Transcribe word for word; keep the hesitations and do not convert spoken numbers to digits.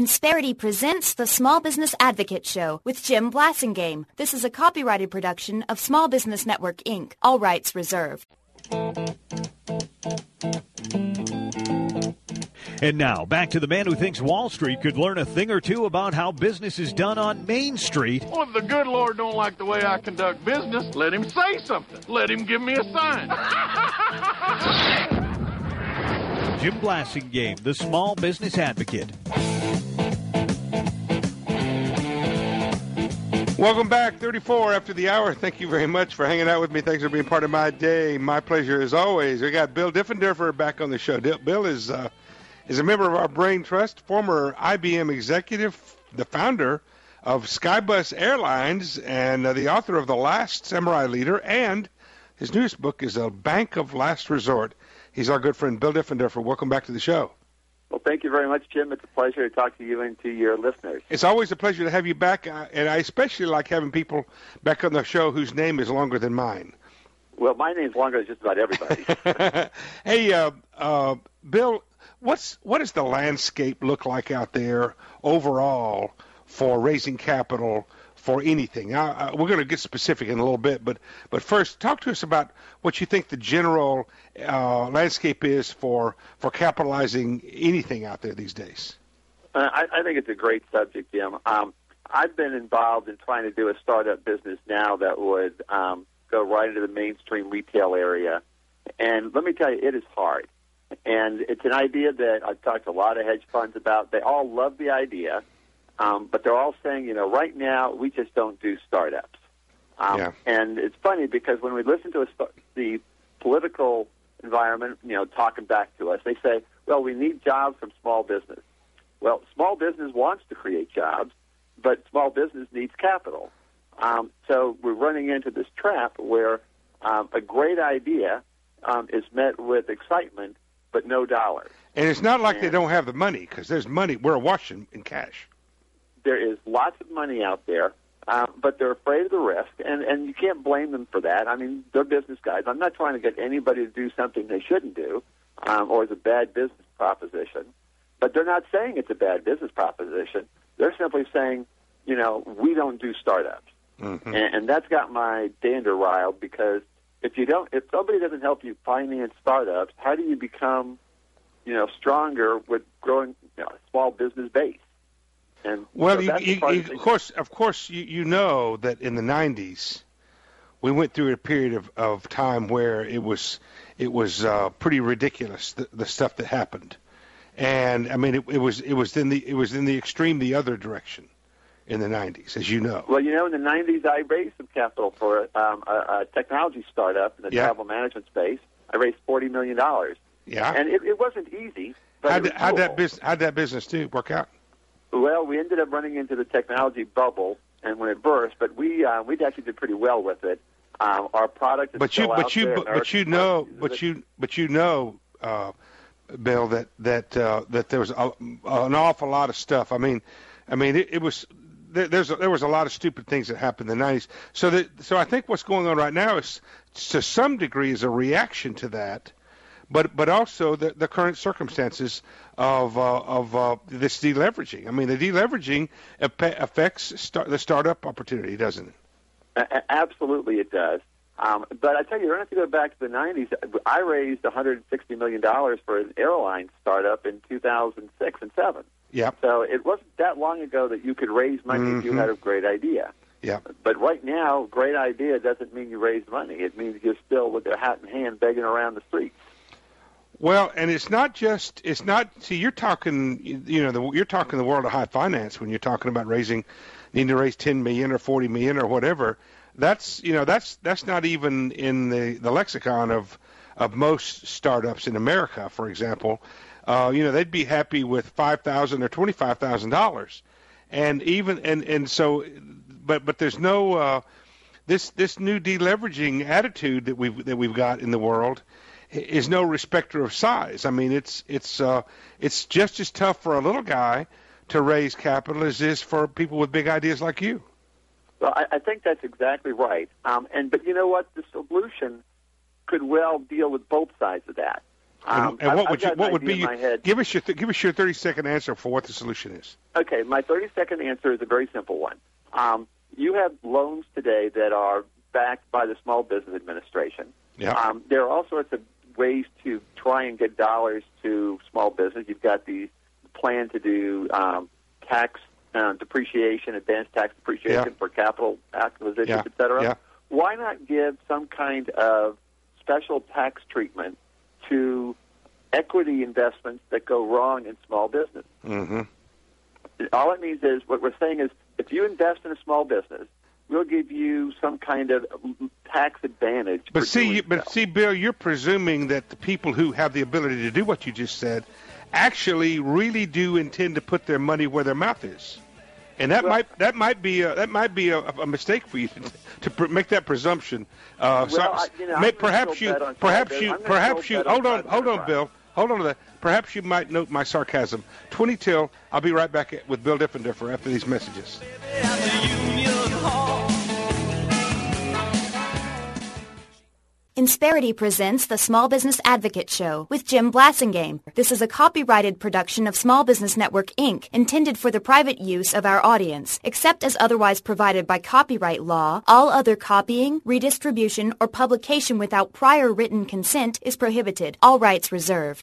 Insperity presents the Small Business Advocate Show with Jim Blasingame. This is a copyrighted production of Small Business Network, Incorporated. All rights reserved. And now, back to the man who thinks Wall Street could learn a thing or two about how business is done on Main Street. Well, if the good Lord don't like the way I conduct business, let him say something. Let him give me a sign. Jim Blasingame, the Small Business Advocate. Welcome back, thirty-four after the hour. Thank you very much for hanging out with me. Thanks for being part of my day. My pleasure as always. We got Bill Diffenderfer back on the show. Bill is uh, is a member of our Brain Trust, former I B M executive, the founder of Skybus Airlines, and uh, the author of The Last Samurai Leader, and his newest book is A Bank of Last Resort. He's our good friend, Bill Diffenderfer. Welcome back to the show. Well, thank you very much, Jim. It's a pleasure to talk to you and to your listeners. It's always a pleasure to have you back, uh, and I especially like having people back on the show whose name is longer than mine. Well, my name's longer than just about everybody. Hey, uh, uh, Bill, what's what does the landscape look like out there overall for raising capital for anything? Uh, uh, we're going to get specific in a little bit, but but first, talk to us about what you think the general uh, landscape is for for capitalizing anything out there these days. Uh, I, I think it's a great subject, Jim. Um, I've been involved in trying to do a startup business now that would um, go right into the mainstream retail area, and let me tell you, it is hard. And it's an idea that I've talked to a lot of hedge funds about. They all love the idea. Um, but they're all saying, you know, right now we just don't do startups. Um, yeah. And it's funny because when we listen to a, the political environment, you know, talking back to us, they say, well, we need jobs from small business. Well, small business wants to create jobs, but small business needs capital. Um, so we're running into this trap where um, a great idea um, is met with excitement, but no dollars. And it's not like and, they don't have the money, because there's money. We're awash in, in cash. There is lots of money out there, uh, but they're afraid of the risk, and, and you can't blame them for that. I mean, they're business guys. I'm not trying to get anybody to do something they shouldn't do um, or is a bad business proposition, but they're not saying it's a bad business proposition. They're simply saying, you know, we don't do startups. Mm-hmm. And, and that's got my dander riled, because if you don't, if somebody doesn't help you finance startups, how do you become, you know, stronger with growing, you know, a small business base? And well, so you, you, you, of course, of course, you, you know that in the nineties, we went through a period of, of time where it was it was uh, pretty ridiculous, the, the stuff that happened, and I mean it, it was it was in the it was in the extreme the other direction in the nineties, as you know. Well, you know, in the nineties, I raised some capital for um, a, a technology startup in the yeah. travel management space. I raised forty million dollars. Yeah, and it, it wasn't easy. But how'd, it was how'd cool. that business how'd that business do work out? Well, we ended up running into the technology bubble, and when it burst, but we uh, we actually did pretty well with it. Um, our product is but still you, out but you, there. but, but you know, but it. you, but you know, uh, Bill, that that uh, that there was a, an awful lot of stuff. I mean, I mean, it, it was there, there's a, there was a lot of stupid things that happened in the nineties. So that so I think what's going on right now is, to some degree, is a reaction to that. But but also the, the current circumstances of uh, of uh, this deleveraging. I mean, the deleveraging affects start, the startup opportunity, doesn't it? A- absolutely, it does. Um, but I tell you, you don't have to go back to the nineties. I raised one hundred sixty million dollars for an airline startup in two thousand six and seven. Yeah. So it wasn't that long ago that you could raise money mm-hmm. if you had a great idea. Yeah. But right now, great idea doesn't mean you raise money. It means you're still with your hat in hand begging around the streets. Well, and it's not just, it's not, see, you're talking, you know, the, you're talking the world of high finance when you're talking about raising, needing to raise ten million dollars or forty million dollars or whatever. That's, you know, that's that's not even in the, the lexicon of, of most startups in America, for example. Uh, you know, they'd be happy with five thousand dollars or twenty-five thousand dollars. And even, and, and so, but but there's no, uh, this this new deleveraging attitude that we've, that we've got in the world is no respecter of size. I mean, it's it's uh, it's just as tough for a little guy to raise capital as it is for people with big ideas like you. Well, I, I think that's exactly right. Um, and but you know what? The solution could well deal with both sides of that. Um, and, and what I've, would you, I've what would be your, your, give us your th- give us your thirty second answer for what the solution is. Okay, my thirty second answer is a very simple one. Um, you have loans today that are backed by the Small Business Administration. Yeah. Um, there are all sorts of ways to try and get dollars to small business. You've got the plan to do um, tax uh, depreciation, advanced tax depreciation Yeah. for capital acquisitions, Yeah. et cetera. Yeah. Why not give some kind of special tax treatment to equity investments that go wrong in small business? Mm-hmm. All it means is, what we're saying is, if you invest in a small business, we'll give you some kind of tax advantage. But for see, doing you, but so. see, Bill, you're presuming that the people who have the ability to do what you just said actually really do intend to put their money where their mouth is, and that Well- might that might be a, that might be a, a mistake for you to, to pr- make that presumption. Uh, so, Well, I- you know, may, I'm gonna perhaps still you bet on perhaps private- you I'm gonna perhaps still you bet on hold on private hold on, enterprise. Bill. Hold on to that. Perhaps you might note my sarcasm. twenty till. I'll be right back with Bill Diffendiffer after these messages. Insperity presents the Small Business Advocate Show with Jim Blasingame. This is a copyrighted production of Small Business Network, Incorporated, intended for the private use of our audience. Except as otherwise provided by copyright law, all other copying, redistribution, or publication without prior written consent is prohibited. All rights reserved.